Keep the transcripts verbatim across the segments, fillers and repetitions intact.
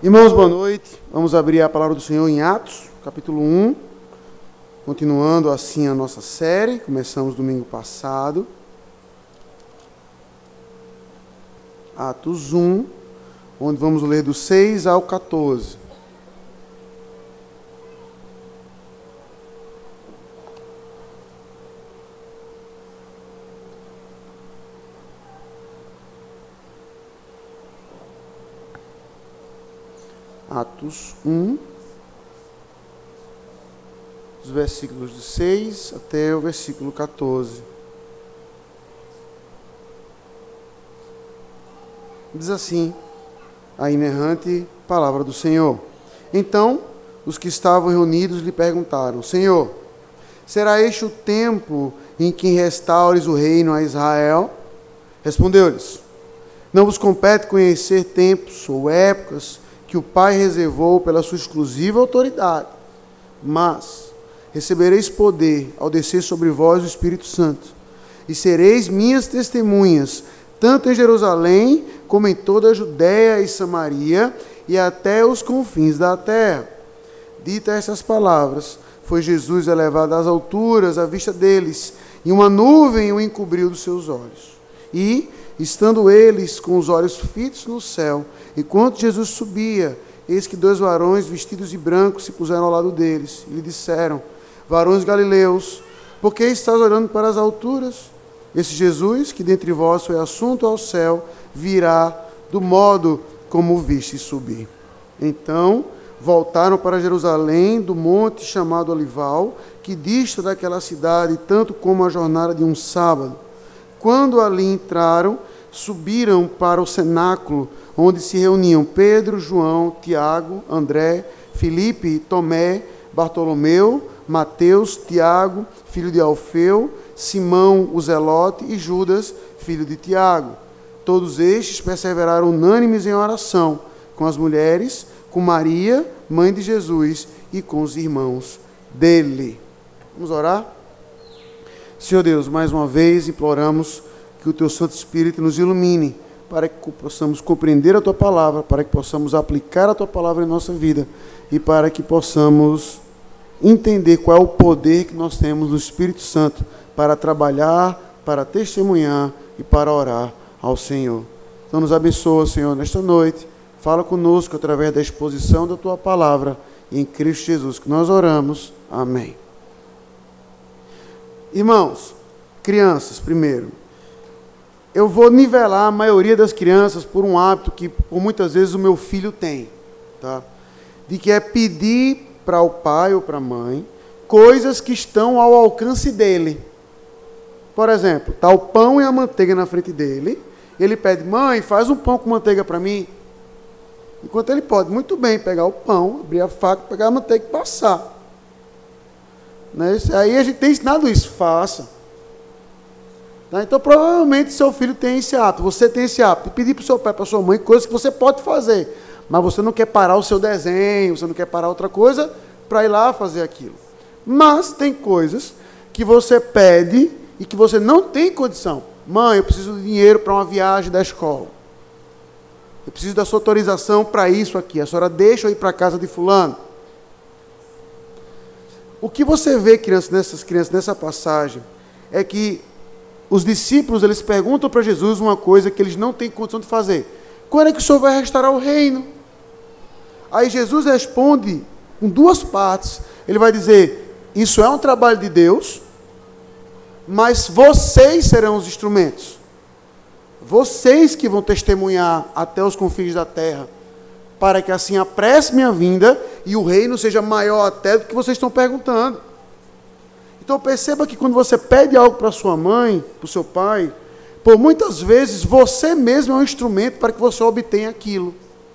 Irmãos, boa noite. Vamos abrir a palavra do Senhor em Atos, capítulo um. Continuando assim a nossa série. Começamos domingo passado. Atos um, onde vamos ler do seis ao quatorze. Atos um, dos versículos de seis até o versículo quatorze. Diz assim a inerrante palavra do Senhor. Então, os que estavam reunidos lhe perguntaram: Senhor, será este o tempo em que restaures o reino a Israel? Respondeu-lhes: Não vos compete conhecer tempos ou épocas que o Pai reservou pela sua exclusiva autoridade, mas recebereis poder ao descer sobre vós o Espírito Santo, e sereis minhas testemunhas, tanto em Jerusalém, como em toda a Judéia e Samaria, e até os confins da terra. Ditas estas palavras, foi Jesus elevado às alturas à vista deles, e uma nuvem o encobriu dos seus olhos. E, estando eles com os olhos fitos no céu, enquanto Jesus subia, eis que dois varões vestidos de branco se puseram ao lado deles, e lhe disseram: Varões galileus, por que estás olhando para as alturas? Esse Jesus, que dentre vós foi assunto ao céu, virá do modo como o viste subir. Então voltaram para Jerusalém, do monte chamado Olival, que dista daquela cidade tanto como a jornada de um sábado. Quando ali entraram, subiram para o cenáculo, onde se reuniam Pedro, João, Tiago, André, Filipe, Tomé, Bartolomeu, Mateus, Tiago, filho de Alfeu, Simão, o Zelote, e Judas, filho de Tiago. Todos estes perseveraram unânimes em oração, com as mulheres, com Maria, mãe de Jesus, e com os irmãos dele. Vamos orar? Senhor Deus, mais uma vez imploramos que o Teu Santo Espírito nos ilumine, para que possamos compreender a Tua Palavra, para que possamos aplicar a Tua Palavra em nossa vida, e para que possamos entender qual é o poder que nós temos no Espírito Santo para trabalhar, para testemunhar e para orar ao Senhor. Então nos abençoa, Senhor, nesta noite. Fala conosco através da exposição da Tua Palavra, e em Cristo Jesus que nós oramos. Amém. Irmãos, crianças primeiro. Eu vou nivelar a maioria das crianças por um hábito que por muitas vezes o meu filho tem, tá? De que é pedir para o pai ou para a mãe coisas que estão ao alcance dele. Por exemplo, está o pão e a manteiga na frente dele, ele pede: mãe, faz um pão com manteiga para mim. Enquanto ele pode muito bem pegar o pão, abrir a faca, pegar a manteiga e passar. Né? Aí a gente tem ensinado isso, faça. Tá? Então provavelmente seu filho tem esse hábito, você tem esse hábito de pedir para o seu pai, para a sua mãe, coisas que você pode fazer, mas você não quer parar o seu desenho, você não quer parar outra coisa para ir lá fazer aquilo. Mas tem coisas que você pede e que você não tem condição. Mãe, eu preciso de dinheiro para uma viagem da escola. Eu preciso da sua autorização para isso aqui. A senhora deixa eu ir para a casa de fulano. O que você vê, crianças, nessas crianças, nessa passagem, é que os discípulos, eles perguntam para Jesus uma coisa que eles não têm condição de fazer. Quando é que o Senhor vai restaurar o reino? Aí Jesus responde com duas partes. Ele vai dizer: isso é um trabalho de Deus, mas vocês serão os instrumentos. Vocês que vão testemunhar até os confins da terra, para que assim apresse minha vinda e o reino seja maior até do que vocês estão perguntando. Então perceba que quando você pede algo para sua mãe, para o seu pai, por muitas vezes você mesmo é um instrumento para que você obtenha aquilo.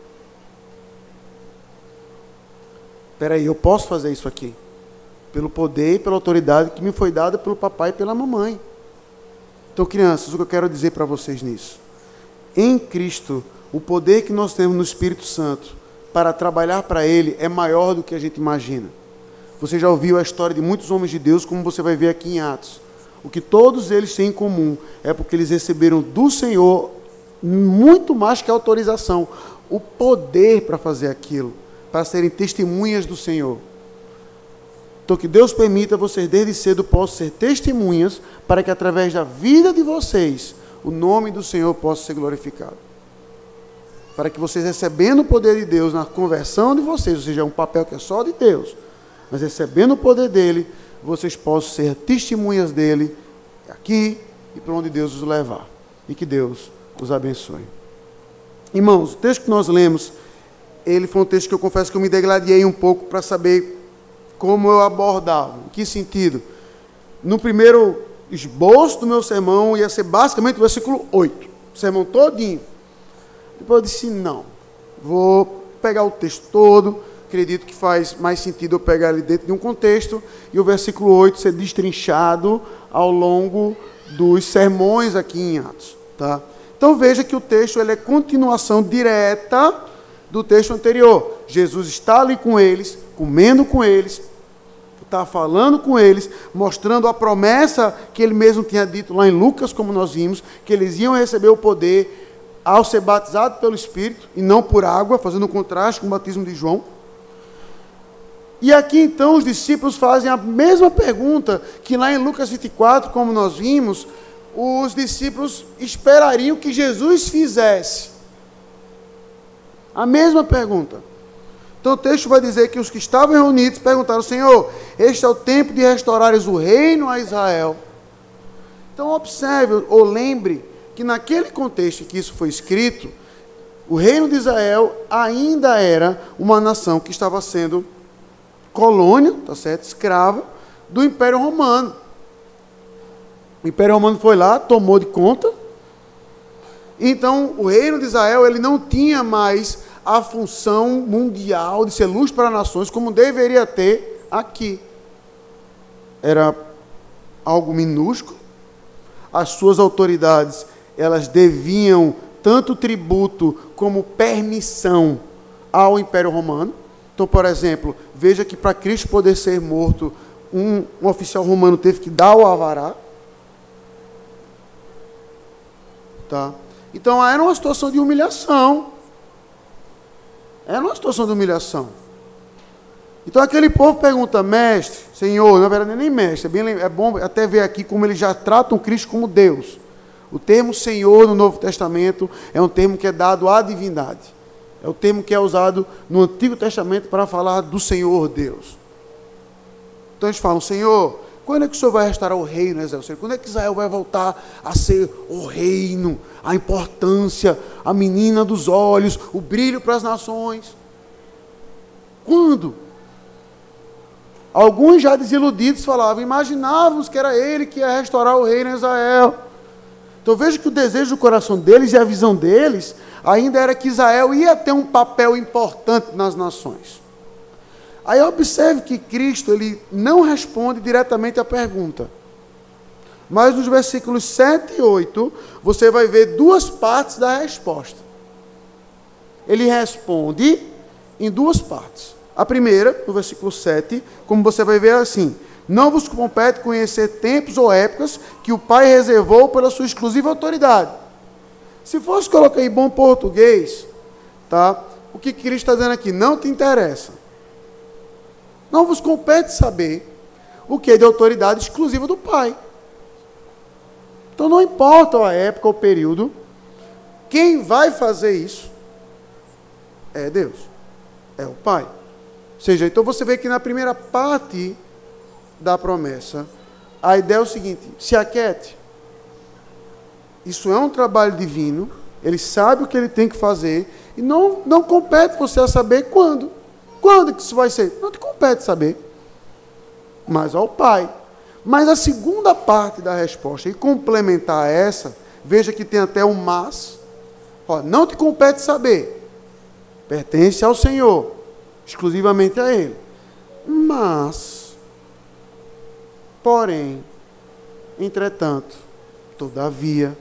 Espera aí, eu posso fazer isso aqui? Pelo poder e pela autoridade que me foi dada pelo papai e pela mamãe. Então, crianças, o que eu quero dizer para vocês nisso? Em Cristo, o poder que nós temos no Espírito Santo para trabalhar para Ele é maior do que a gente imagina. Você já ouviu a história de muitos homens de Deus, como você vai ver aqui em Atos. O que todos eles têm em comum é porque eles receberam do Senhor muito mais que a autorização, o poder para fazer aquilo, para serem testemunhas do Senhor. Então, que Deus permita vocês, desde cedo, possam ser testemunhas, para que através da vida de vocês, o nome do Senhor possa ser glorificado. Para que vocês, recebendo o poder de Deus na conversão de vocês, ou seja, é um papel que é só de Deus, mas recebendo o poder dele, vocês possam ser testemunhas dele, aqui e para onde Deus os levar. E que Deus os abençoe. Irmãos, o texto que nós lemos, ele foi um texto que eu confesso que eu me degladiei um pouco para saber como eu abordava. Em que sentido? No primeiro esboço do meu sermão, ia ser basicamente o versículo oito. O sermão todinho. Depois eu disse, não, vou pegar o texto todo, acredito que faz mais sentido eu pegar ele dentro de um contexto, e o versículo oito ser destrinchado ao longo dos sermões aqui em Atos. Tá? Então veja que o texto ele é continuação direta do texto anterior. Jesus está ali com eles, comendo com eles, está falando com eles, mostrando a promessa que ele mesmo tinha dito lá em Lucas, como nós vimos, que eles iam receber o poder ao ser batizados pelo Espírito, e não por água, fazendo um contraste com o batismo de João. E aqui então os discípulos fazem a mesma pergunta que lá em Lucas vinte e quatro, como nós vimos, os discípulos esperariam que Jesus fizesse. A mesma pergunta. Então o texto vai dizer que os que estavam reunidos perguntaram, Senhor, este é o tempo de restaurares o reino a Israel. Então observe ou lembre que naquele contexto em que isso foi escrito, o reino de Israel ainda era uma nação que estava sendo colônia, tá certo, escrava, do Império Romano. O Império Romano foi lá, tomou de conta. Então, o reino de Israel ele não tinha mais a função mundial de ser luz para nações como deveria ter aqui. Era algo minúsculo. As suas autoridades, elas deviam tanto tributo como permissão ao Império Romano. Então, por exemplo, veja que para Cristo poder ser morto, um, um oficial romano teve que dar o alvará. Tá? Então, era uma situação de humilhação. Era uma situação de humilhação. Então, aquele povo pergunta, mestre, Senhor, na verdade nem mestre, é, bem, é bom até ver aqui como eles já tratam Cristo como Deus. O termo Senhor no Novo Testamento é um termo que é dado à divindade. É o termo que é usado no Antigo Testamento para falar do Senhor Deus. Então eles falam, Senhor, quando é que o Senhor vai restaurar o reino, Israel? Quando é que Israel vai voltar a ser o reino, a importância, a menina dos olhos, o brilho para as nações? Quando? Alguns já desiludidos falavam, imaginávamos que era ele que ia restaurar o reino em Israel. Então veja que o desejo do coração deles e a visão deles ainda era que Israel ia ter um papel importante nas nações. Aí observe que Cristo ele não responde diretamente à pergunta. Mas nos versículos sete e oito, você vai ver duas partes da resposta. Ele responde em duas partes. A primeira, no versículo sete, como você vai ver assim, não vos compete conhecer tempos ou épocas que o Pai reservou pela sua exclusiva autoridade. Se fosse colocar em bom português, tá? O que Cristo está dizendo aqui? Não te interessa. Não vos compete saber o que é de autoridade exclusiva do Pai. Então não importa a época ou o período, quem vai fazer isso é Deus, é o Pai. Ou seja, então você vê que na primeira parte da promessa, a ideia é o seguinte, se aquiete. Isso é um trabalho divino, ele sabe o que ele tem que fazer, e não, não compete você a saber quando. Quando que isso vai ser? Não te compete saber. Mas ao Pai. Mas a segunda parte da resposta, e complementar essa, veja que tem até um mas. Ó, não te compete saber. Pertence ao Senhor. Exclusivamente a Ele. Mas, porém, entretanto, todavia,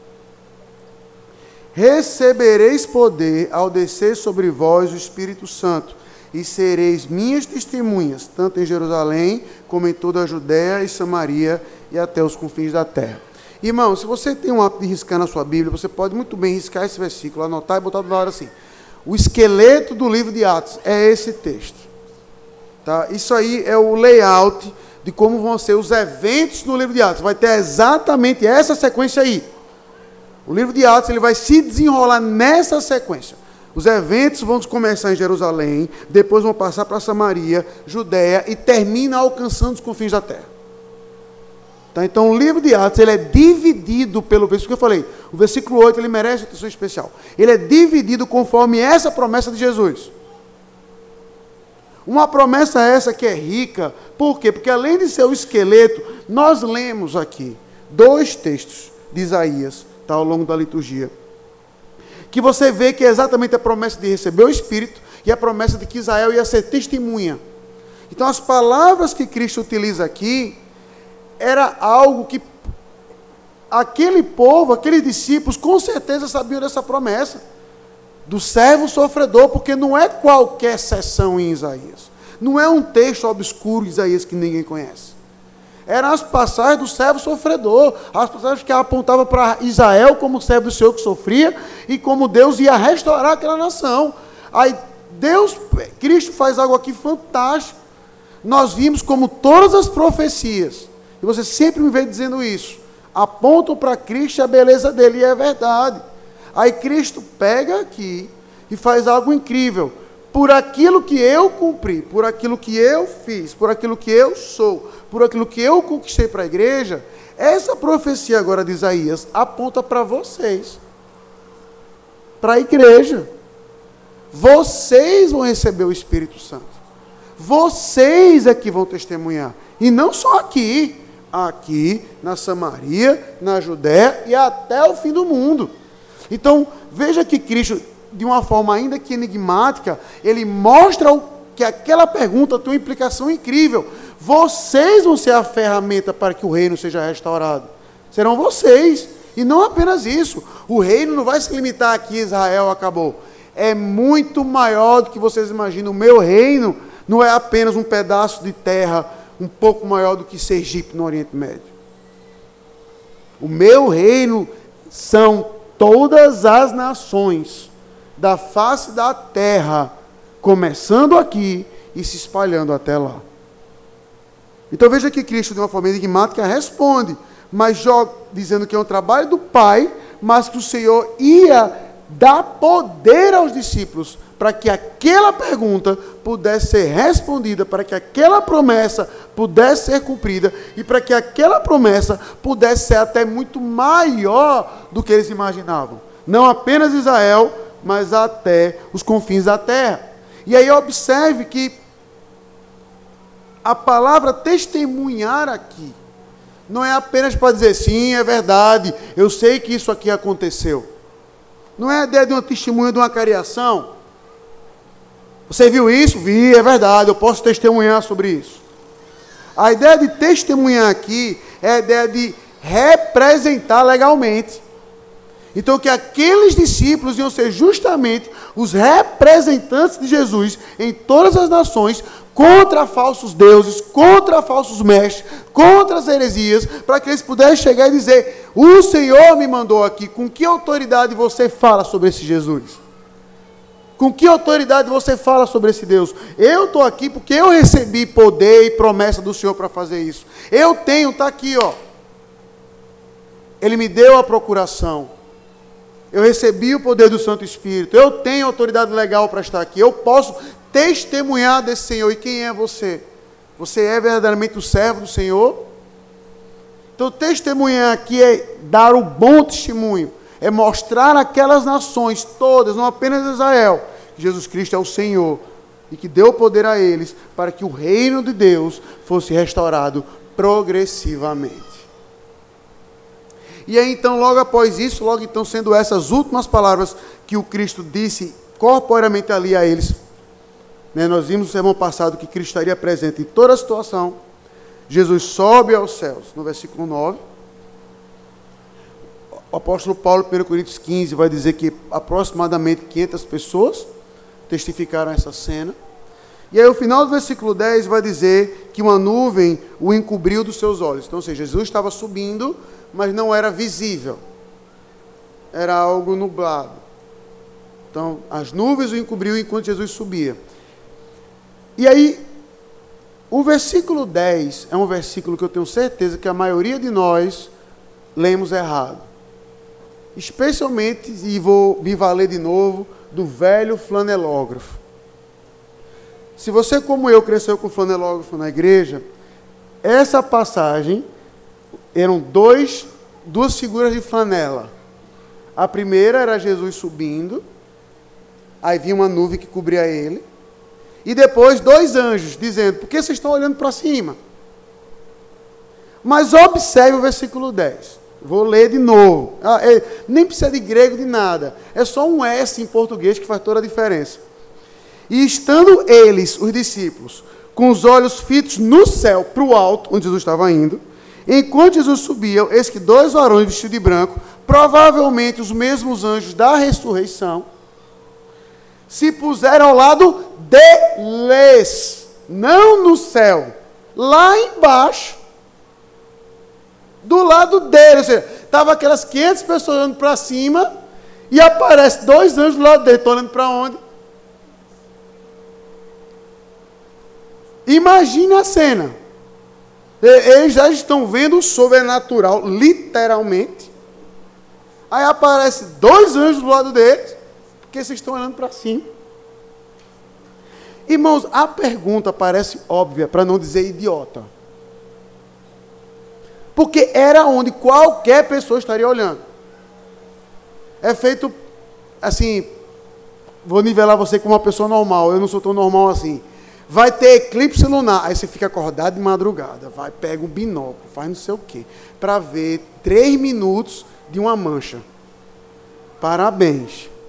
recebereis poder ao descer sobre vós o Espírito Santo, e sereis minhas testemunhas, tanto em Jerusalém, como em toda a Judéia e Samaria, e até os confins da terra. Irmão, se você tem um hábito de riscar na sua Bíblia, você pode muito bem riscar esse versículo, anotar e botar do lado assim. O esqueleto do livro de Atos é esse texto. Tá? Isso aí é o layout de como vão ser os eventos no livro de Atos. Vai ter exatamente essa sequência aí. O livro de Atos ele vai se desenrolar nessa sequência. Os eventos vão começar em Jerusalém, depois vão passar para Samaria, Judéia e termina alcançando os confins da terra. Tá? Então o livro de Atos ele é dividido pelo versículo que eu falei. O versículo oito ele merece atenção especial. Ele é dividido conforme essa promessa de Jesus. Uma promessa essa que é rica. Por quê? Porque além de ser o esqueleto, nós lemos aqui dois textos de Isaías, tá, ao longo da liturgia, que você vê que é exatamente a promessa de receber o Espírito e a promessa de que Israel ia ser testemunha. Então as palavras que Cristo utiliza aqui era algo que aquele povo, aqueles discípulos, com certeza sabiam dessa promessa do servo sofredor, porque não é qualquer seção em Isaías. Não é um texto obscuro em Isaías que ninguém conhece. Eram as passagens do servo sofredor, as passagens que apontavam para Israel como servo do Senhor que sofria e como Deus ia restaurar aquela nação. Aí Deus, Cristo faz algo aqui fantástico. Nós vimos como todas as profecias, e você sempre me vem dizendo isso, apontam para Cristo e a beleza dele, e é verdade. Aí Cristo pega aqui e faz algo incrível. Por aquilo que eu cumpri, por aquilo que eu fiz, por aquilo que eu sou, por aquilo que eu conquistei para a igreja, essa profecia agora de Isaías aponta para vocês, para a igreja. Vocês vão receber o Espírito Santo. Vocês é que vão testemunhar. E não só aqui, aqui na Samaria, na Judéia e até o fim do mundo. Então, veja que Cristo, de uma forma ainda que enigmática, ele mostra o, que aquela pergunta tem uma implicação incrível. Vocês vão ser a ferramenta para que o reino seja restaurado. Serão vocês. E não apenas isso. O reino não vai se limitar aqui, Israel acabou. É muito maior do que vocês imaginam. O meu reino não é apenas um pedaço de terra um pouco maior do que Sergipe no Oriente Médio. O meu reino são todas as nações da face da terra, começando aqui e se espalhando até lá. Então veja que Cristo, de uma forma enigmática, responde, mas joga, dizendo que é um trabalho do Pai, mas que o Senhor ia dar poder aos discípulos para que aquela pergunta pudesse ser respondida, para que aquela promessa pudesse ser cumprida e para que aquela promessa pudesse ser até muito maior do que eles imaginavam. Não apenas Israel, mas até os confins da terra. E aí observe que a palavra testemunhar aqui não é apenas para dizer sim, é verdade, eu sei que isso aqui aconteceu. Não é a ideia de uma testemunha, de uma cariação. Você viu isso? Vi, é verdade, eu posso testemunhar sobre isso. A ideia de testemunhar aqui é a ideia de representar legalmente. Então, que aqueles discípulos iam ser justamente os representantes de Jesus em todas as nações, contra falsos deuses, contra falsos mestres, contra as heresias, para que eles pudessem chegar e dizer: o Senhor me mandou aqui. Com que autoridade você fala sobre esse Jesus? Com que autoridade você fala sobre esse Deus? Eu estou aqui porque eu recebi poder e promessa do Senhor para fazer isso. Eu tenho, está aqui, ó. Ele me deu a procuração. Eu recebi o poder do Santo Espírito. Eu tenho autoridade legal para estar aqui. Eu posso testemunhar desse Senhor. E quem é você? Você é verdadeiramente o servo do Senhor? Então, testemunhar aqui é dar o bom testemunho. É mostrar aquelas nações todas, não apenas Israel, que Jesus Cristo é o Senhor e que deu poder a eles para que o reino de Deus fosse restaurado progressivamente. E aí então, logo após isso, logo então sendo essas últimas palavras que o Cristo disse corporeamente ali a eles, né, nós vimos no sermão passado que Cristo estaria presente em toda a situação. Jesus sobe aos céus, no versículo nove. O apóstolo Paulo, em primeira Coríntios quinze, vai dizer que aproximadamente quinhentas pessoas testificaram essa cena. E aí, o final do versículo dez vai dizer que uma nuvem o encobriu dos seus olhos. Então, ou seja, Jesus estava subindo mas não era visível. Era algo nublado. Então, as nuvens o encobriam enquanto Jesus subia. E aí, o versículo dez é um versículo que eu tenho certeza que a maioria de nós lemos errado. Especialmente, e vou me valer de novo, do velho flanelógrafo. Se você, como eu, cresceu com flanelógrafo na igreja, essa passagem eram dois, duas figuras de flanela. A primeira era Jesus subindo, aí vinha uma nuvem que cobria ele, e depois dois anjos dizendo: por que vocês estão olhando para cima? Mas observe o versículo dez. Vou ler de novo. Ah, é, nem precisa de grego, de nada. É só um S em português que faz toda a diferença. E estando eles, os discípulos, com os olhos fitos no céu, para o alto, onde Jesus estava indo, enquanto Jesus subia, eis que dois varões vestidos de branco, provavelmente os mesmos anjos da ressurreição, se puseram ao lado deles, não no céu, lá embaixo, do lado deles. Ou seja, estavam aquelas quinhentas pessoas olhando para cima, e aparece dois anjos do lado dele. Estão olhando para onde? Imagine a cena. Eles já estão vendo o sobrenatural, literalmente. Aí aparece dois anjos do lado deles, porque vocês estão olhando para cima. Irmãos, a pergunta parece óbvia, para não dizer idiota. Porque era onde qualquer pessoa estaria olhando. É feito, assim, vou nivelar você como uma pessoa normal, eu não sou tão normal assim. Vai ter eclipse lunar, aí você fica acordado de madrugada, vai, pega um binóculo, faz não sei o quê, para ver três minutos de uma mancha. Parabéns.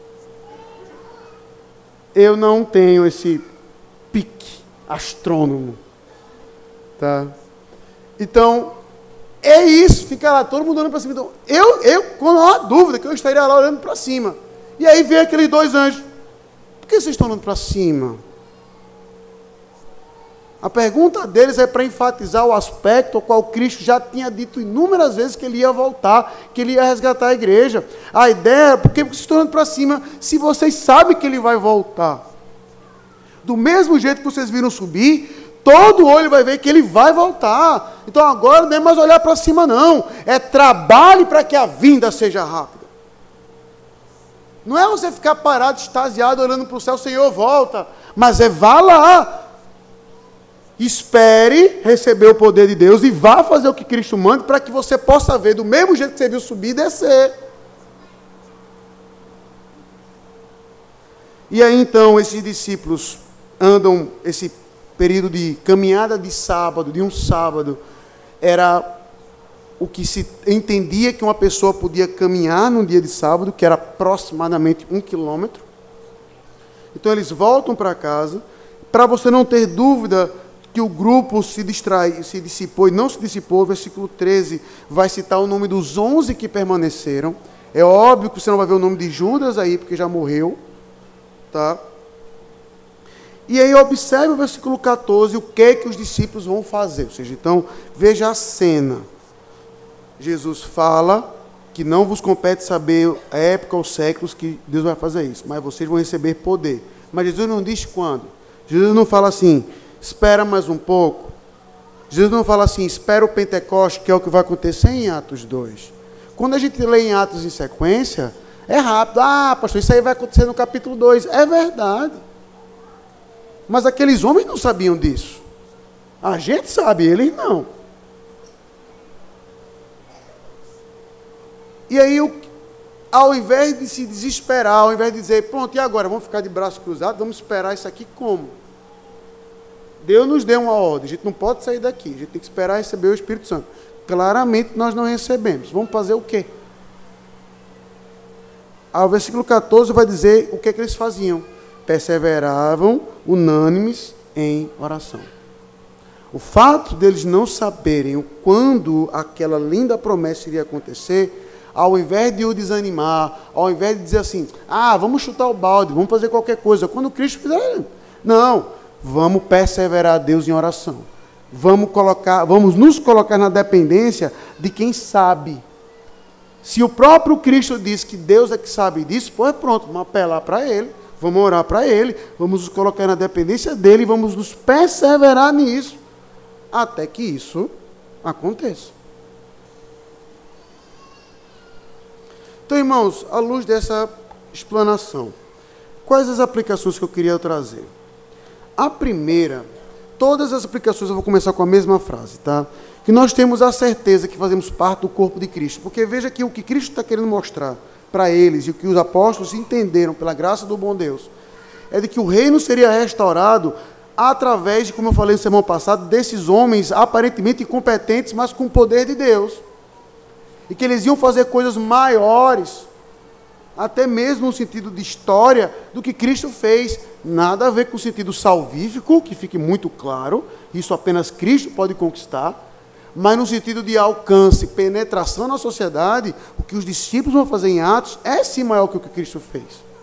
Eu não tenho esse pique astrônomo. Tá? Então, é isso, fica lá todo mundo olhando para cima. Então, eu, eu, quando há dúvida, que eu estaria lá olhando para cima. E aí vem aqueles dois anjos. Por que vocês estão olhando para cima? A pergunta deles é para enfatizar o aspecto ao qual Cristo já tinha dito inúmeras vezes que ele ia voltar, que ele ia resgatar a igreja. A ideia é, por que vocês estão olhando para cima se vocês sabem que ele vai voltar? Do mesmo jeito que vocês viram subir, todo olho vai ver que ele vai voltar. Então agora não é mais olhar para cima não, é trabalhe para que a vinda seja rápida. Não é você ficar parado, extasiado, olhando para o céu, Senhor, volta. Mas é vá lá. Espere receber o poder de Deus e vá fazer o que Cristo manda para que você possa ver do mesmo jeito que você viu subir e descer. E aí então esses discípulos andam, esse período de caminhada de sábado, de um sábado, era o que se entendia que uma pessoa podia caminhar num dia de sábado, que era aproximadamente um quilômetro. Então eles voltam para casa, para você não ter dúvida que o grupo se distrai, se dissipou e não se dissipou. O versículo treze vai citar o nome dos onze que permaneceram. É óbvio que você não vai ver o nome de Judas aí, porque já morreu. Tá? E aí observe o versículo catorze, o que é que os discípulos vão fazer. Ou seja, então, veja a cena. Jesus fala que não vos compete saber a época ou séculos que Deus vai fazer isso, mas vocês vão receber poder. Mas Jesus não diz quando. Jesus não fala assim, espera mais um pouco. Jesus não fala assim, espera o Pentecoste, que é o que vai acontecer em Atos dois. Quando a gente lê em Atos em sequência, é rápido. Ah, pastor, isso aí vai acontecer no capítulo dois. É verdade. Mas aqueles homens não sabiam disso. A gente sabe, eles não. E aí, ao invés de se desesperar, ao invés de dizer, pronto, e agora? Vamos ficar de braços cruzados? Vamos esperar isso aqui como? Deus nos deu uma ordem, a gente não pode sair daqui, a gente tem que esperar receber o Espírito Santo. Claramente nós não recebemos. Vamos fazer o quê? Ao versículo catorze vai dizer o que, é que eles faziam. Perseveravam unânimes em oração. O fato deles não saberem quando aquela linda promessa iria acontecer, ao invés de o desanimar, ao invés de dizer assim, ah, vamos chutar o balde, vamos fazer qualquer coisa, quando Cristo fizer, não, vamos perseverar a Deus em oração. vamos, colocar, vamos nos colocar na dependência de quem sabe. Se o próprio Cristo diz que Deus é que sabe disso, pois pronto, vamos apelar para Ele, vamos orar para Ele, vamos nos colocar na dependência dEle, vamos nos perseverar nisso, até que isso aconteça. Então, irmãos, à luz dessa explanação, quais as aplicações que eu queria trazer? A primeira, todas as aplicações eu vou começar com a mesma frase, tá? Que nós temos a certeza que fazemos parte do corpo de Cristo. Porque veja que o que Cristo está querendo mostrar para eles e o que os apóstolos entenderam pela graça do bom Deus, é de que o reino seria restaurado através de, como eu falei no sermão passado, desses homens aparentemente incompetentes, mas com o poder de Deus. E que eles iam fazer coisas maiores, até mesmo no sentido de história, do que Cristo fez. Nada a ver com o sentido salvífico, que fique muito claro, isso apenas Cristo pode conquistar, mas no sentido de alcance, penetração na sociedade, o que os discípulos vão fazer em Atos é sim maior que o que Cristo fez.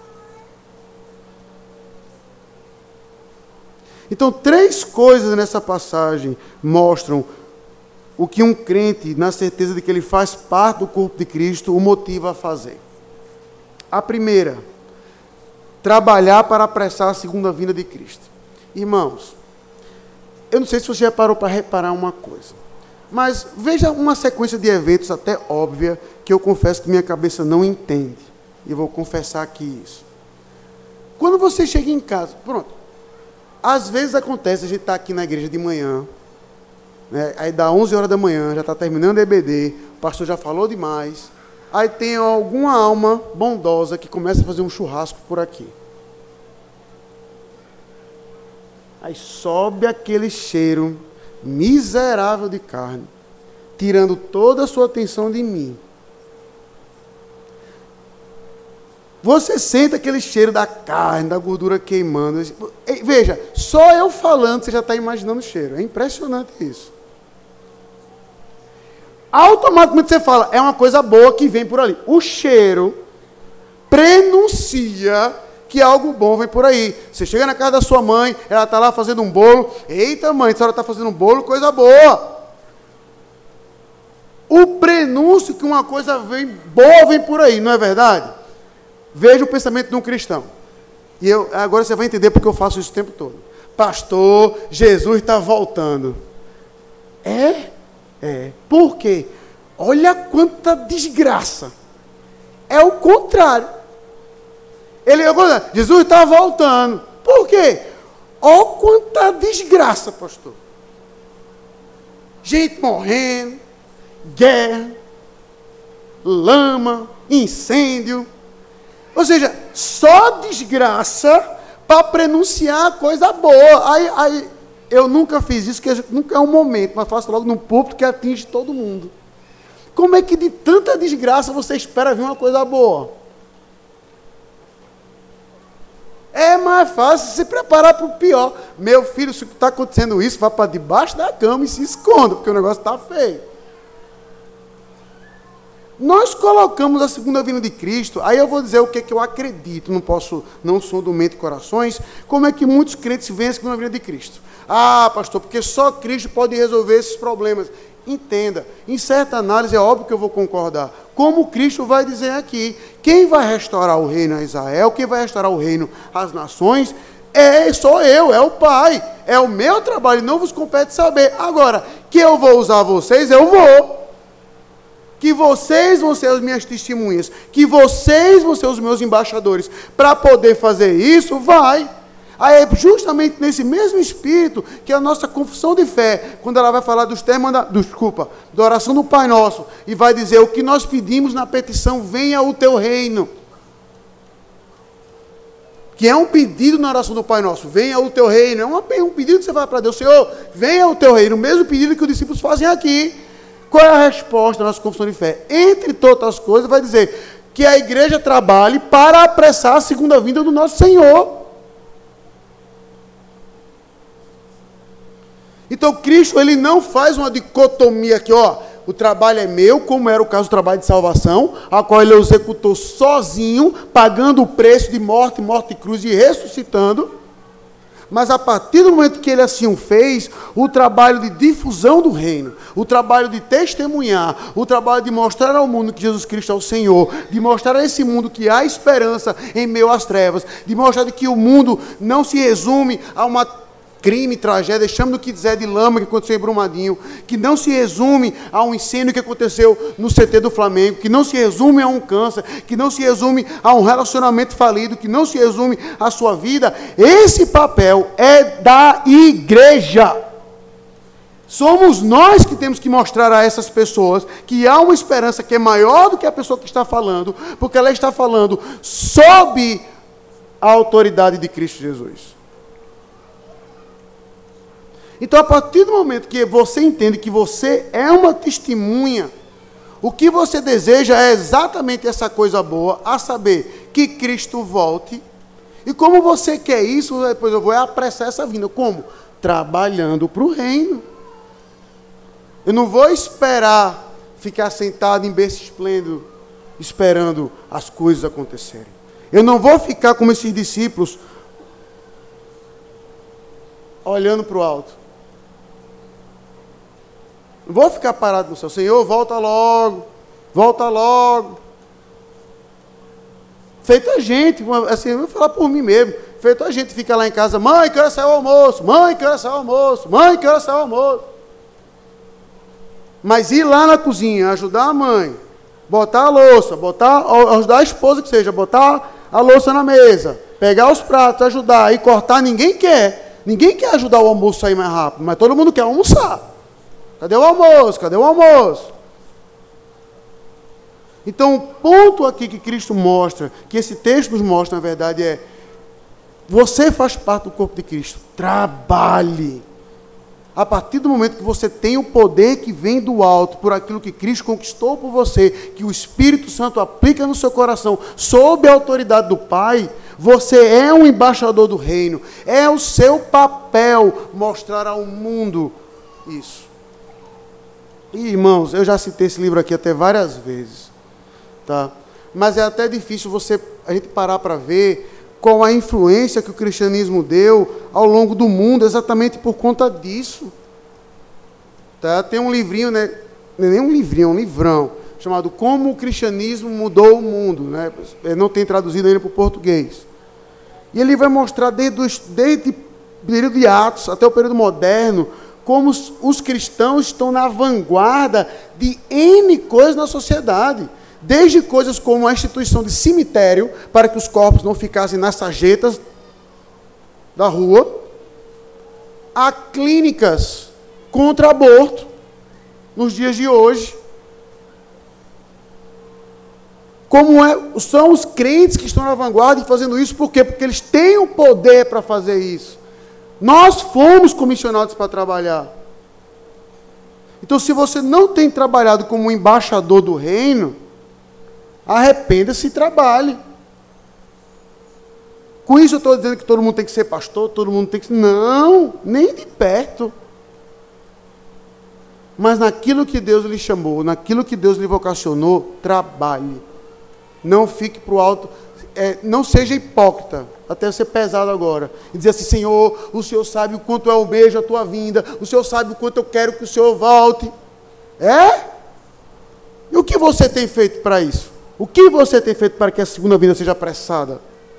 Então, três coisas nessa passagem mostram o que um crente, na certeza de que ele faz parte do corpo de Cristo, o motiva a fazer. A primeira, trabalhar para apressar a segunda vinda de Cristo. Irmãos, eu não sei se você já parou para reparar uma coisa, mas veja uma sequência de eventos até óbvia, que eu confesso que minha cabeça não entende. E eu vou confessar aqui isso. Quando você chega em casa, pronto, às vezes acontece, a gente está aqui na igreja de manhã, né, aí dá onze horas da manhã, já está terminando o E B D, o pastor já falou demais, aí tem alguma alma bondosa que começa a fazer um churrasco por aqui. Aí sobe aquele cheiro miserável de carne, tirando toda a sua atenção de mim. Você sente aquele cheiro da carne, da gordura queimando. Veja, só eu falando, você já está imaginando o cheiro. É impressionante isso. Automaticamente você fala, é uma coisa boa que vem por ali. O cheiro prenuncia que algo bom vem por aí. Você chega na casa da sua mãe, ela está lá fazendo um bolo. Eita, mãe, a senhora está fazendo um bolo, coisa boa. O prenúncio que uma coisa vem, boa vem por aí, não é verdade? Veja o pensamento de um cristão. E eu, agora você vai entender porque eu faço isso o tempo todo. Pastor, Jesus está voltando. É? É. Por quê? Olha quanta desgraça. É o contrário. Ele, Jesus está voltando. Por quê? Olha quanta desgraça, pastor. Gente morrendo, guerra, lama, incêndio. Ou seja, só desgraça para prenunciar coisa boa. Aí, aí, eu nunca fiz isso, que nunca é um momento, mas faço logo num púlpito que atinge todo mundo. Como é que de tanta desgraça você espera vir uma coisa boa? É mais fácil se preparar para o pior. Meu filho, se está acontecendo isso, vá para debaixo da cama e se esconda, porque o negócio está feio. Nós colocamos a segunda vinda de Cristo, aí eu vou dizer o que, é que eu acredito, não posso, não sou do mente e corações, como é que muitos crentes veem a segunda vinda de Cristo. Ah, pastor, porque só Cristo pode resolver esses problemas. Entenda, em certa análise é óbvio que eu vou concordar. Como Cristo vai dizer aqui, quem vai restaurar o reino a Israel, quem vai restaurar o reino às nações, é só eu, é o Pai, é o meu trabalho, não vos compete saber. Agora, que eu vou usar vocês, eu vou. Que vocês vão ser as minhas testemunhas, que vocês vão ser os meus embaixadores. Para poder fazer isso, vai. Aí é justamente nesse mesmo espírito que a nossa confissão de fé, quando ela vai falar dos termos da, desculpa, da oração do Pai Nosso, e vai dizer o que nós pedimos na petição, venha o teu reino. Que é um pedido na oração do Pai Nosso, venha o teu reino. É uma, um pedido que você fala para Deus, Senhor, venha o teu reino. O mesmo pedido que os discípulos fazem aqui. Qual é a resposta da nossa confissão de fé? Entre todas as coisas, vai dizer que a igreja trabalhe para apressar a segunda vinda do nosso Senhor. Então, Cristo, ele não faz uma dicotomia aqui, ó, o trabalho é meu, como era o caso do trabalho de salvação, a qual ele executou sozinho, pagando o preço de morte, morte e cruz e ressuscitando. Mas a partir do momento que ele assim o fez, o trabalho de difusão do reino, o trabalho de testemunhar, o trabalho de mostrar ao mundo que Jesus Cristo é o Senhor, de mostrar a esse mundo que há esperança em meio às trevas, de mostrar que o mundo não se resume a uma crime, tragédia, chame do que quiser de lama que aconteceu em Brumadinho, que não se resume a um incêndio que aconteceu no C T do Flamengo, que não se resume a um câncer, que não se resume a um relacionamento falido, que não se resume à sua vida. Esse papel é da igreja. Somos nós que temos que mostrar a essas pessoas que há uma esperança que é maior do que a pessoa que está falando, porque ela está falando sob a autoridade de Cristo Jesus. Então, a partir do momento que você entende que você é uma testemunha, o que você deseja é exatamente essa coisa boa, a saber, que Cristo volte. E como você quer isso, depois eu vou apressar essa vinda. Como? Trabalhando para o reino. Eu não vou esperar ficar sentado em berço esplêndido, esperando as coisas acontecerem. Eu não vou ficar como esses discípulos, olhando para o alto. Não vou ficar parado no céu. Senhor, volta logo. Volta logo. Feito a gente, assim, eu vou falar por mim mesmo. Feito a gente fica lá em casa. Mãe, que hora sai o almoço? Mãe, que hora sai o almoço? Mãe, que hora sai o almoço? Mas ir lá na cozinha, ajudar a mãe. Botar a louça. Botar, ajudar a esposa que seja. Botar a louça na mesa. Pegar os pratos, ajudar. E cortar, ninguém quer. Ninguém quer ajudar o almoço a sair mais rápido. Mas todo mundo quer almoçar. Cadê o almoço? Cadê o almoço? Então, o ponto aqui que Cristo mostra, que esse texto nos mostra, na verdade, é: você faz parte do corpo de Cristo. Trabalhe. A partir do momento que você tem o poder que vem do alto, por aquilo que Cristo conquistou por você, que o Espírito Santo aplica no seu coração, sob a autoridade do Pai, você é um embaixador do reino. É o seu papel mostrar ao mundo isso. E, irmãos, eu já citei esse livro aqui até várias vezes, tá? Mas é até difícil você, a gente parar para ver qual a influência que o cristianismo deu ao longo do mundo, exatamente por conta disso. Tá? Tem um livrinho, né? Não é nem um livrinho, é um livrão, chamado Como o Cristianismo Mudou o Mundo, né? Não tem traduzido ainda para o português. E ele vai mostrar desde, os, desde o período de Atos até o período moderno, como os, os cristãos estão na vanguarda de N coisas na sociedade. Desde coisas como a instituição de cemitério, para que os corpos não ficassem nas sarjetas da rua, a clínicas contra aborto, nos dias de hoje. Como é, são os crentes que estão na vanguarda e fazendo isso, por quê? Porque eles têm o poder para fazer isso. Nós fomos comissionados para trabalhar. Então, se você não tem trabalhado como embaixador do reino, arrependa-se e trabalhe. Com isso eu estou dizendo que todo mundo tem que ser pastor, todo mundo tem que ser... Não, nem de perto. Mas naquilo que Deus lhe chamou, naquilo que Deus lhe vocacionou, trabalhe. Não fique para o alto, é, não seja hipócrita, até ser pesado agora, e dizer assim: Senhor, o Senhor sabe o quanto eu almejo a tua vinda, o Senhor sabe o quanto eu quero que o Senhor volte. É? E o que você tem feito para isso? O que você tem feito para que a segunda vinda seja apressada?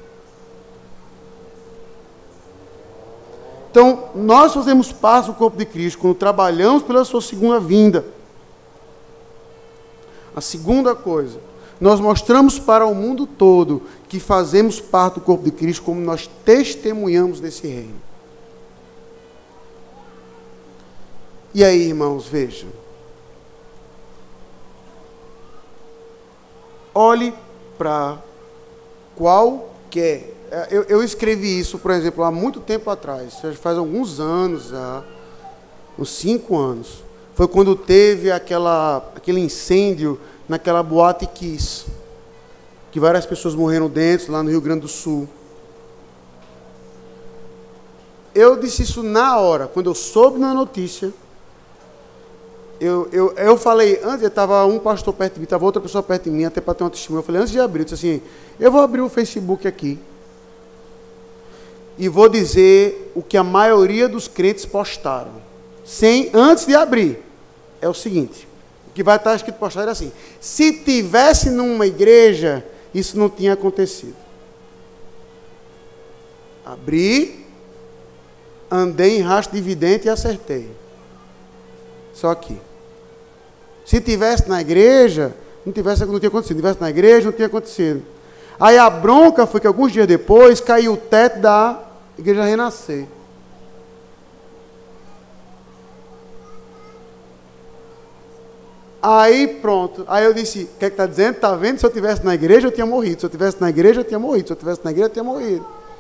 Então, nós fazemos parte do corpo de Cristo quando trabalhamos pela sua segunda vinda. A segunda coisa, nós mostramos para o mundo todo que fazemos parte do corpo de Cristo como nós testemunhamos desse reino. E aí, irmãos, vejam. Olhe para qualquer... Eu, eu escrevi isso, por exemplo, há muito tempo atrás, faz alguns anos já, uns cinco anos. Foi quando teve aquela, aquele incêndio naquela boate Kiss, que várias pessoas morreram dentro, lá no Rio Grande do Sul. Eu disse isso na hora, quando eu soube na notícia. Eu, eu, eu falei, antes, estava um pastor perto de mim, estava outra pessoa perto de mim, até para ter uma testemunha. Eu falei, antes de abrir, eu disse assim: eu vou abrir o Facebook aqui. e vou dizer o que a maioria dos crentes postaram, sem, antes de abrir. É o seguinte, o que vai estar escrito postado é assim: se tivesse numa igreja, isso não tinha acontecido. Abri, andei em rastro de vidente e acertei. Só aqui. Se tivesse na igreja, não tivesse, não tinha acontecido. Se tivesse na igreja, não tinha acontecido. Aí a bronca foi que alguns dias depois caiu o teto da igreja Renascer. Aí pronto. Aí eu disse: o que é que está dizendo? Está vendo? Se eu tivesse na igreja, eu tinha morrido. Se eu tivesse na igreja, eu tinha morrido. Se eu tivesse na igreja, eu tinha morrido.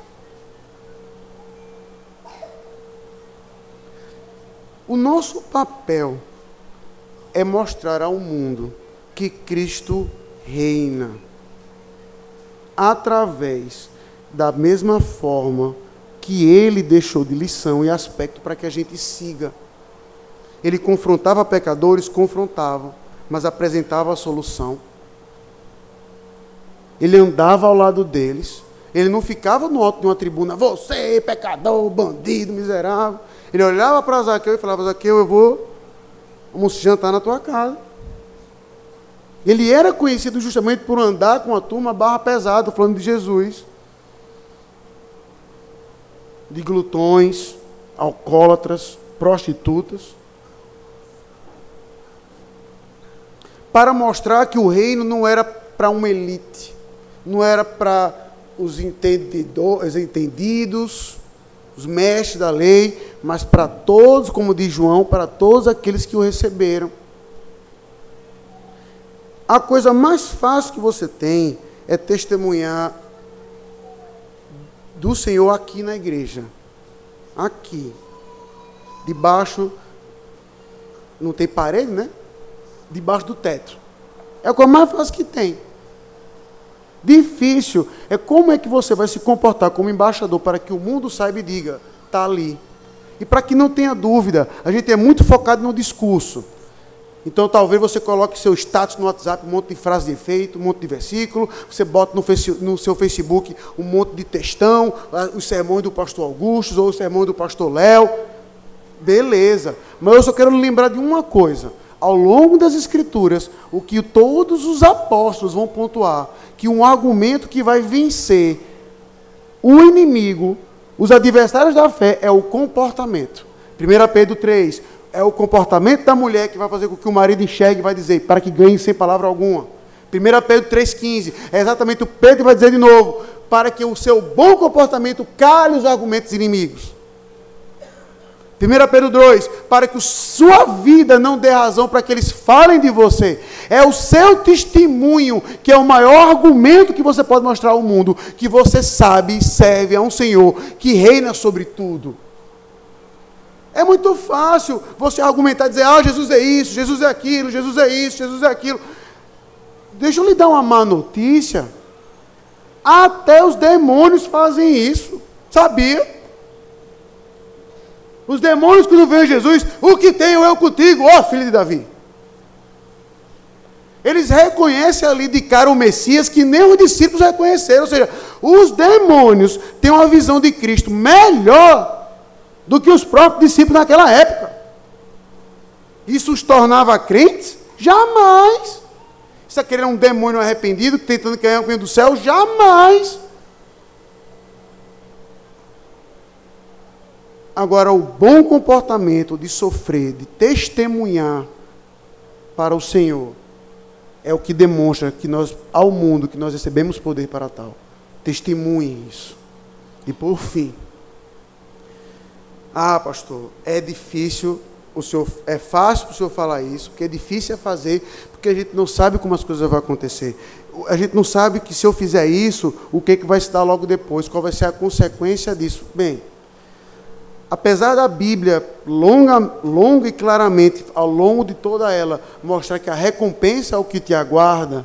O nosso papel é mostrar ao mundo que Cristo reina, através da mesma forma que Ele deixou de lição e aspecto para que a gente siga. Ele confrontava pecadores, confrontava, mas apresentava a solução. Ele andava ao lado deles. Ele não ficava no alto de uma tribuna: você, pecador, bandido, miserável. Ele olhava para Zaqueu e falava: Zaqueu, eu vou, vamos jantar na tua casa. Ele era conhecido justamente por andar com a turma barra pesada, falando de Jesus. De glutões, alcoólatras, prostitutas. Para mostrar que o reino não era para uma elite, não era para os entendidos, os mestres da lei, mas para todos, como diz João, para todos aqueles que o receberam. A coisa mais fácil que você tem é testemunhar do Senhor aqui na igreja. Aqui. Debaixo, não tem parede, né? Debaixo do teto. É a coisa mais fácil que tem. Difícil é como é que você vai se comportar como embaixador para que o mundo saiba e diga: está ali. E para que não tenha dúvida, a gente é muito focado no discurso. Então talvez você coloque seu status no WhatsApp, um monte de frase de efeito, um monte de versículo, você bota no, face, no seu Facebook um monte de textão, os sermões do pastor Augusto, ou os sermões do pastor Léo. Beleza. Mas eu só quero lembrar de uma coisa. Ao longo das Escrituras, o que todos os apóstolos vão pontuar, que um argumento que vai vencer o inimigo, os adversários da fé, é o comportamento. primeira Pedro três, é o comportamento da mulher que vai fazer com que o marido enxergue e vai dizer, para que ganhe sem palavra alguma. primeira Pedro três quinze, é exatamente o Pedro que vai dizer de novo, para que o seu bom comportamento cale os argumentos inimigos. primeira Pedro dois, para que sua vida não dê razão para que eles falem de você. É o seu testemunho que é o maior argumento que você pode mostrar ao mundo, que você sabe e serve a um Senhor que reina sobre tudo. É muito fácil você argumentar e dizer, ah, Jesus é isso, Jesus é aquilo, Jesus é isso, Jesus é aquilo. Deixa eu lhe dar uma má notícia. Até os demônios fazem isso. Sabia? Os demônios, quando veem Jesus, o que tenho eu contigo, ó filho de Davi. Eles reconhecem ali de cara o Messias que nem os discípulos reconheceram. Ou seja, os demônios têm uma visão de Cristo melhor do que os próprios discípulos naquela época. Isso os tornava crentes? Jamais. Isso aqui era um demônio arrependido, tentando ganhar o reino do céu? Jamais. Agora, o bom comportamento de sofrer, de testemunhar para o Senhor, é o que demonstra que nós, ao mundo, que nós recebemos poder para tal. Testemunhem isso. E por fim, ah, pastor, é difícil, o senhor, é fácil para o senhor falar isso, porque é difícil é fazer, porque a gente não sabe como as coisas vão acontecer. A gente não sabe que se eu fizer isso, o que, que vai se dar logo depois, qual vai ser a consequência disso. Bem, apesar da Bíblia, longa, longa e claramente, ao longo de toda ela, mostrar que a recompensa é o que te aguarda,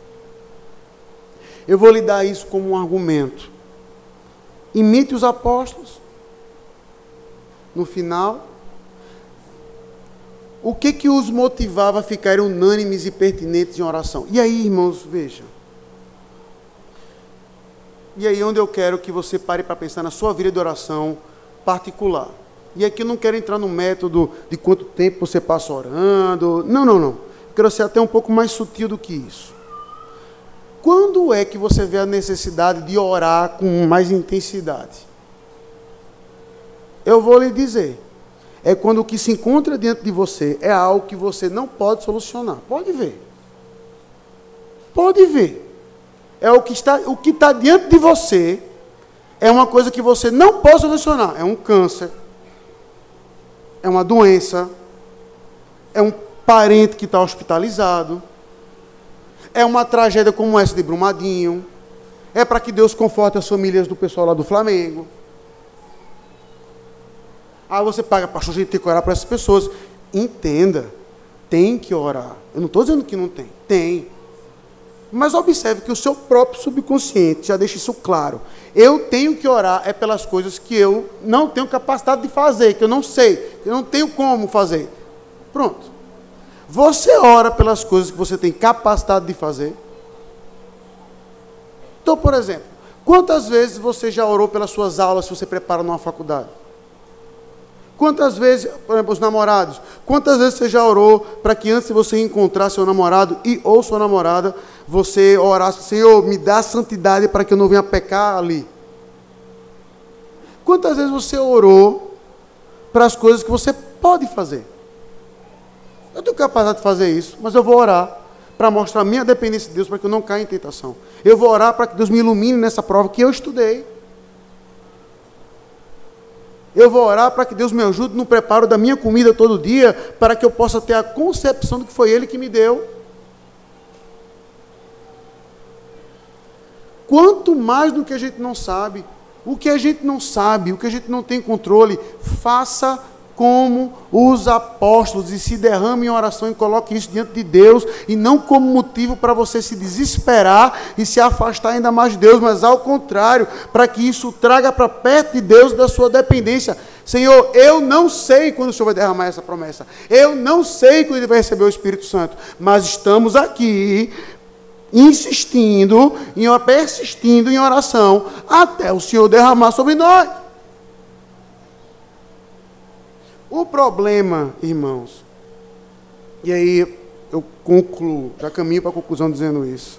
eu vou lhe dar isso como um argumento. Imite os apóstolos. No final, o que que os motivava a ficarem unânimes e pertinentes em oração? E aí, irmãos, vejam. E aí é onde eu quero que você pare para pensar na sua vida de oração particular. E aqui eu não quero entrar no método de quanto tempo você passa orando. Não, não, não. Eu quero ser até um pouco mais sutil do que isso. Quando é que você vê a necessidade de orar com mais intensidade? Eu vou lhe dizer. É quando o que se encontra diante de você é algo que você não pode solucionar. Pode ver. Pode ver. É o que está, o que está diante de você é uma coisa que você não pode solucionar. É um câncer. É uma doença. É um parente que está hospitalizado. É uma tragédia como essa de Brumadinho. É para que Deus conforte as famílias do pessoal lá do Flamengo. Aí você paga, pastor, a gente tem que orar para essas pessoas. Entenda, tem que orar. Eu não estou dizendo que não tem, tem. Mas observe que o seu próprio subconsciente já deixa isso claro. Eu tenho que orar é pelas coisas que eu não tenho capacidade de fazer, que eu não sei, que eu não tenho como fazer. Pronto. Você ora pelas coisas que você tem capacidade de fazer? Então, por exemplo, quantas vezes você já orou pelas suas aulas se você prepara numa faculdade? Quantas vezes, por exemplo, os namorados, quantas vezes você já orou para que antes de você encontrar seu namorado e ou sua namorada, você orasse, Senhor, me dá santidade para que eu não venha pecar ali? Quantas vezes você orou para as coisas que você pode fazer? Eu tenho capacidade de fazer isso, mas eu vou orar para mostrar a minha dependência de Deus, para que eu não caia em tentação. Eu vou orar para que Deus me ilumine nessa prova que eu estudei. Eu vou orar para que Deus me ajude no preparo da minha comida todo dia, para que eu possa ter a concepção do que foi Ele que me deu. Quanto mais do que a gente não sabe, o que a gente não sabe, o que a gente não tem controle, faça como os apóstolos e se derrame em oração e coloque isso diante de Deus, e não como motivo para você se desesperar e se afastar ainda mais de Deus, mas ao contrário, para que isso traga para perto de Deus da sua dependência. Senhor, eu não sei quando o Senhor vai derramar essa promessa, eu não sei quando Ele vai receber o Espírito Santo, mas estamos aqui insistindo, em, persistindo em oração, até o Senhor derramar sobre nós. O problema, irmãos, e aí eu concluo, já caminho para a conclusão dizendo isso.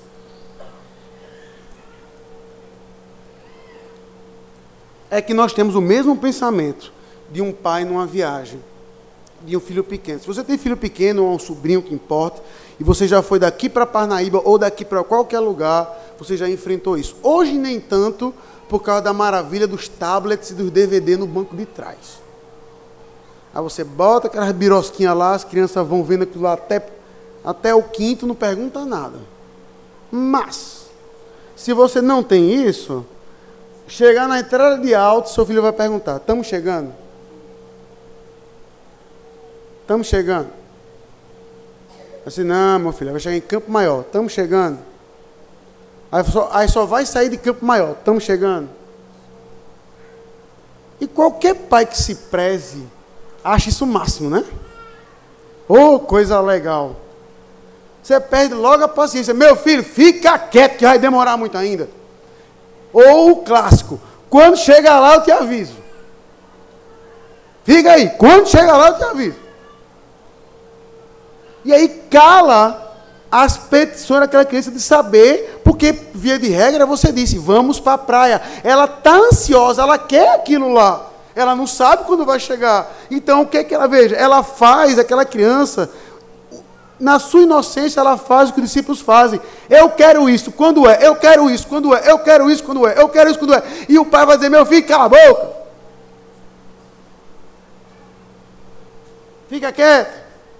É que nós temos o mesmo pensamento de um pai numa viagem, de um filho pequeno. Se você tem filho pequeno ou um sobrinho que importa, e você já foi daqui para Parnaíba ou daqui para qualquer lugar, você já enfrentou isso. Hoje nem tanto, por causa da maravilha dos tablets e dos D V D no banco de trás. Aí você bota aquelas birosquinhas lá, as crianças vão vendo aquilo lá até, até o quinto, não pergunta nada. Mas, se você não tem isso, chegar na entrada de alto, seu filho vai perguntar, estamos chegando? Estamos chegando? Assim, não, meu filho, vai chegar em Campo Maior, estamos chegando? Aí só, aí só vai sair de Campo Maior, estamos chegando? E qualquer pai que se preze, acha isso o máximo, né? Oh, coisa legal. Você perde logo a paciência. Meu filho, fica quieto que vai demorar muito ainda. Ou o clássico. Quando chega lá eu te aviso. Fica aí. Quando chega lá eu te aviso. E aí cala as petições daquela criança de saber, porque via de regra você disse, vamos para a praia. Ela está ansiosa, ela quer aquilo lá. Ela não sabe quando vai chegar. Então, o que é que ela veja? Ela faz, aquela criança, na sua inocência, ela faz o que os discípulos fazem. Eu quero isso, quando é? Eu quero isso, quando é? Eu quero isso, quando é? Eu quero isso, quando é? E o pai vai dizer, meu filho, cala a boca. Fica quieto.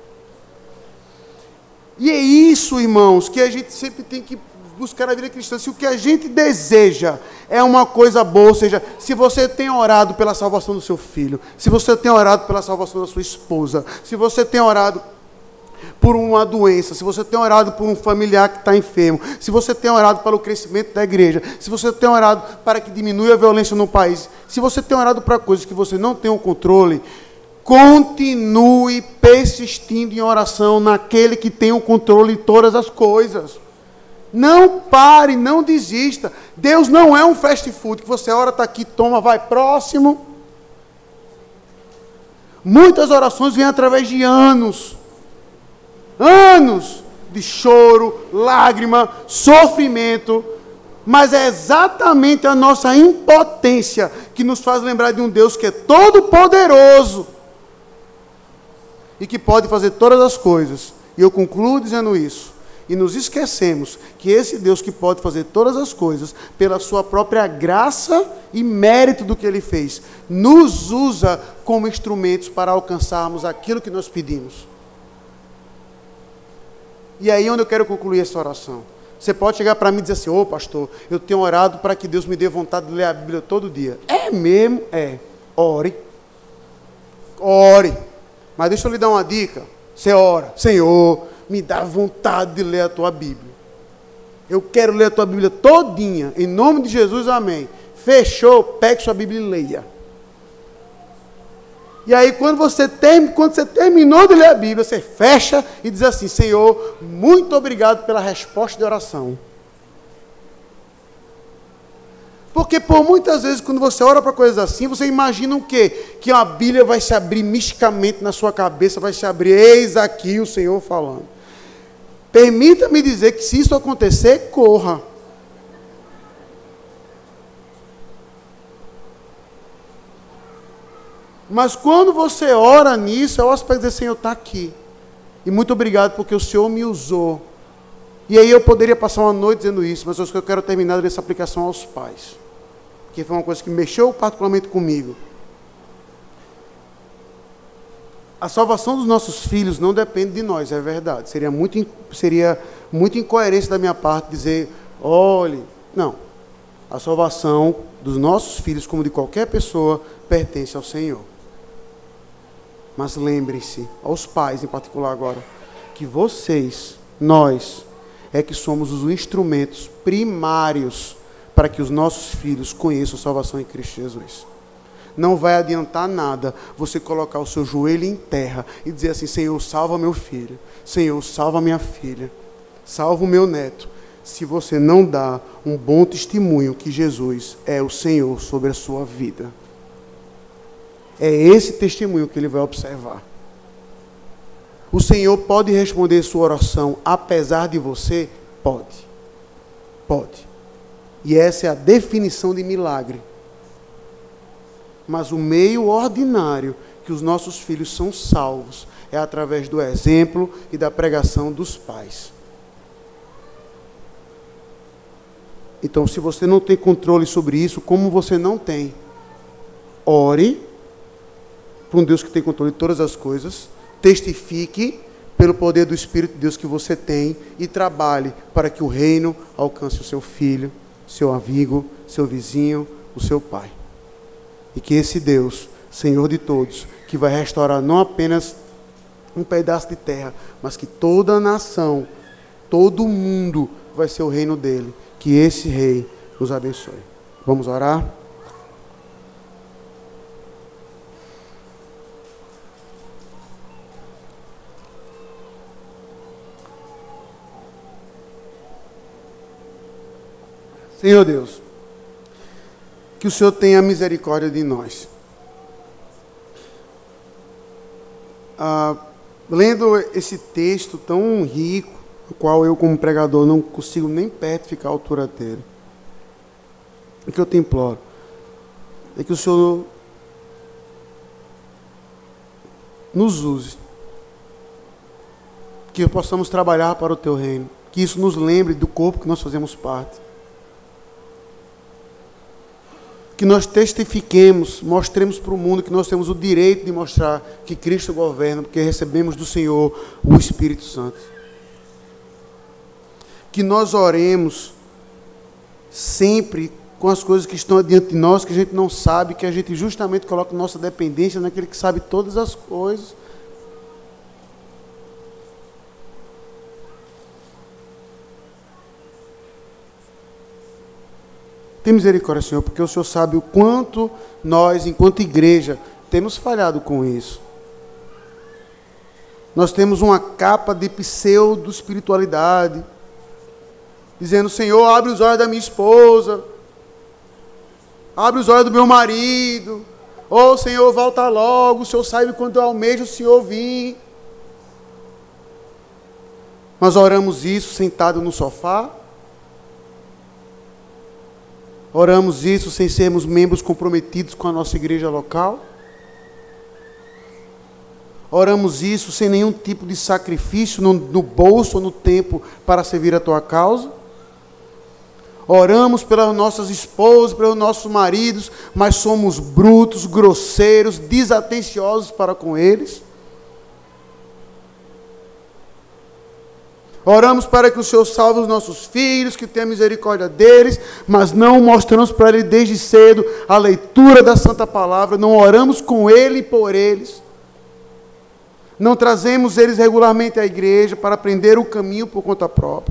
E é isso, irmãos, que a gente sempre tem que buscar na vida cristã. Se o que a gente deseja é uma coisa boa, ou seja, se você tem orado pela salvação do seu filho, se você tem orado pela salvação da sua esposa, se você tem orado por uma doença, se você tem orado por um familiar que está enfermo, se você tem orado pelo crescimento da igreja, se você tem orado para que diminua a violência no país, se você tem orado para coisas que você não tem o controle, continue persistindo em oração naquele que tem o controle de todas as coisas. Não pare, não desista. Deus não é um fast food que você ora, está aqui, toma, vai, próximo. Muitas orações vêm através de anos. Anos de choro, lágrima, sofrimento. Mas é exatamente a nossa impotência que nos faz lembrar de um Deus que é todo poderoso. E que pode fazer todas as coisas. E eu concluo dizendo isso. E nos esquecemos que esse Deus que pode fazer todas as coisas, pela sua própria graça e mérito do que Ele fez, nos usa como instrumentos para alcançarmos aquilo que nós pedimos. E aí onde eu quero concluir essa oração. Você pode chegar para mim e dizer assim, ô oh, pastor, eu tenho orado para que Deus me dê vontade de ler a Bíblia todo dia. É mesmo? É. Ore. Ore. Mas deixa eu lhe dar uma dica. Você ora, Senhor, me dá vontade de ler a tua Bíblia. Eu quero ler a tua Bíblia todinha. Em nome de Jesus, amém. Fechou, pegue sua Bíblia e leia. E aí, quando você, term... quando você terminou de ler a Bíblia, você fecha e diz assim, Senhor, muito obrigado pela resposta de oração. Porque por muitas vezes, quando você ora para coisas assim, você imagina o quê? Que a Bíblia vai se abrir misticamente na sua cabeça, vai se abrir, eis aqui o Senhor falando. Permita-me dizer que se isso acontecer, corra. Mas quando você ora nisso, eu oro para dizer, Senhor, está aqui. E muito obrigado porque o Senhor me usou. E aí eu poderia passar uma noite dizendo isso, mas eu quero terminar dessa aplicação aos pais. Que foi uma coisa que mexeu particularmente comigo. A salvação dos nossos filhos não depende de nós, é verdade. Seria muito, seria muito incoerência da minha parte dizer, olhe, não. A salvação dos nossos filhos, como de qualquer pessoa, pertence ao Senhor. Mas lembrem-se, aos pais em particular agora, que vocês, nós, é que somos os instrumentos primários para que os nossos filhos conheçam a salvação em Cristo Jesus. Não vai adiantar nada você colocar o seu joelho em terra e dizer assim, Senhor, salva meu filho. Senhor, salva minha filha. Salva o meu neto. Se você não dá um bom testemunho que Jesus é o Senhor sobre a sua vida. É esse testemunho que Ele vai observar. O Senhor pode responder sua oração apesar de você? Pode. Pode. E essa é a definição de milagre. Mas o meio ordinário que os nossos filhos são salvos é através do exemplo e da pregação dos pais. Então, se você não tem controle sobre isso, como você não tem, ore para um Deus que tem controle de todas as coisas, testifique pelo poder do Espírito de Deus que você tem e trabalhe para que o reino alcance o seu filho, seu amigo, seu vizinho, o seu pai. E que esse Deus, Senhor de todos, que vai restaurar não apenas um pedaço de terra, mas que toda a nação, todo mundo vai ser o reino dele. Que esse rei nos abençoe. Vamos orar? Senhor Deus, que o Senhor tenha misericórdia de nós. Ah, lendo esse texto tão rico, o qual eu como pregador não consigo nem perto ficar à altura dele, o que eu te imploro é que o Senhor nos use, que possamos trabalhar para o teu reino, que isso nos lembre do corpo que nós fazemos parte. Que nós testifiquemos, mostremos para o mundo que nós temos o direito de mostrar que Cristo governa, porque recebemos do Senhor o Espírito Santo. Que nós oremos sempre com as coisas que estão diante de nós, que a gente não sabe, que a gente justamente coloca nossa dependência naquele que sabe todas as coisas. Tem misericórdia, Senhor, porque o Senhor sabe o quanto nós, enquanto igreja, temos falhado com isso. Nós temos uma capa de pseudo-espiritualidade, dizendo: Senhor, abre os olhos da minha esposa, abre os olhos do meu marido, oh Senhor, volta logo, o Senhor sabe quando eu almejo o Senhor vir. Nós oramos isso sentado no sofá, oramos isso sem sermos membros comprometidos com a nossa igreja local, oramos isso sem nenhum tipo de sacrifício no, no bolso ou no tempo para servir a tua causa. Oramos pelas nossas esposas, pelos nossos maridos, mas somos brutos, grosseiros, desatenciosos para com eles. Oramos para que o Senhor salve os nossos filhos, que tenha misericórdia deles, mas não mostramos para eles desde cedo a leitura da Santa Palavra, não oramos com ele e por eles. Não trazemos eles regularmente à igreja para aprender o caminho por conta própria.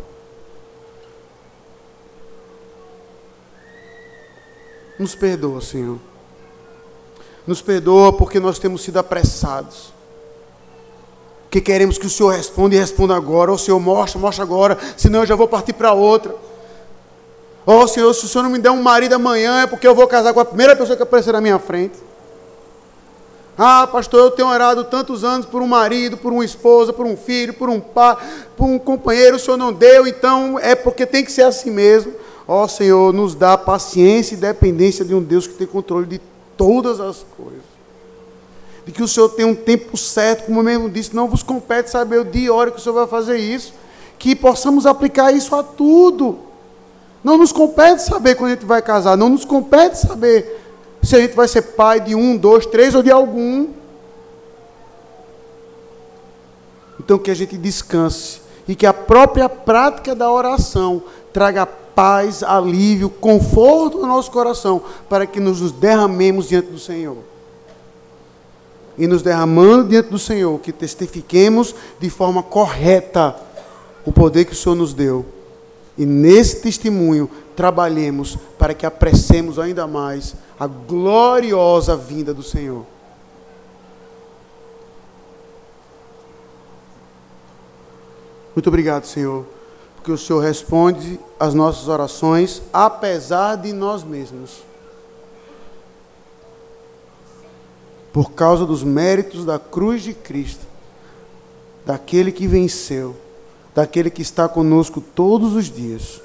Nos perdoa, Senhor. Nos perdoa porque nós temos sido apressados. Que queremos que o Senhor responda e responda agora. Ou Senhor, mostra, mostra agora, senão eu já vou partir para outra. Ó Senhor, se o Senhor não me der um marido amanhã, é porque eu vou casar com a primeira pessoa que aparecer na minha frente. Ah, pastor, eu tenho orado tantos anos por um marido, por uma esposa, por um filho, por um pai, por um companheiro, o Senhor não deu, então é porque tem que ser assim mesmo. Ó Senhor, nos dá paciência e dependência de um Deus que tem controle de todas as coisas. De que o Senhor tem um tempo certo, como eu mesmo disse, não vos compete saber o dia e hora que o Senhor vai fazer isso, que possamos aplicar isso a tudo. Não nos compete saber quando a gente vai casar, não nos compete saber se a gente vai ser pai de um, dois, três ou de algum. Então que a gente descanse e que a própria prática da oração traga paz, alívio, conforto no nosso coração, para que nos derramemos diante do Senhor. E nos derramando diante do Senhor, que testifiquemos de forma correta o poder que o Senhor nos deu. E nesse testemunho, trabalhemos para que apressemos ainda mais a gloriosa vinda do Senhor. Muito obrigado, Senhor, porque o Senhor responde às nossas orações, apesar de nós mesmos. Por causa dos méritos da cruz de Cristo, daquele que venceu, daquele que está conosco todos os dias,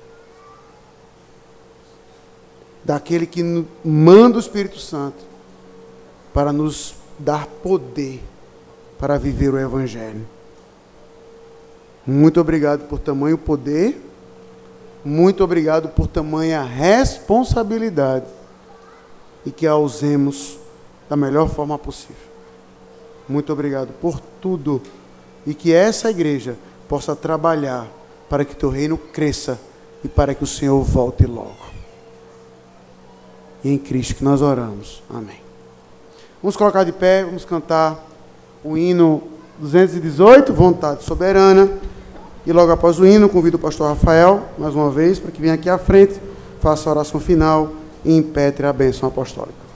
daquele que manda o Espírito Santo para nos dar poder para viver o Evangelho. Muito obrigado por tamanho poder, muito obrigado por tamanha responsabilidade, e que a usemos da melhor forma possível. Muito obrigado por tudo, e que essa igreja possa trabalhar para que teu reino cresça e para que o Senhor volte logo. E em Cristo que nós oramos. Amém. Vamos colocar de pé, vamos cantar o hino duzentos e dezoito, Vontade Soberana, e logo após o hino, convido o pastor Rafael, mais uma vez, para que venha aqui à frente, faça a oração final e impetre a bênção apostólica.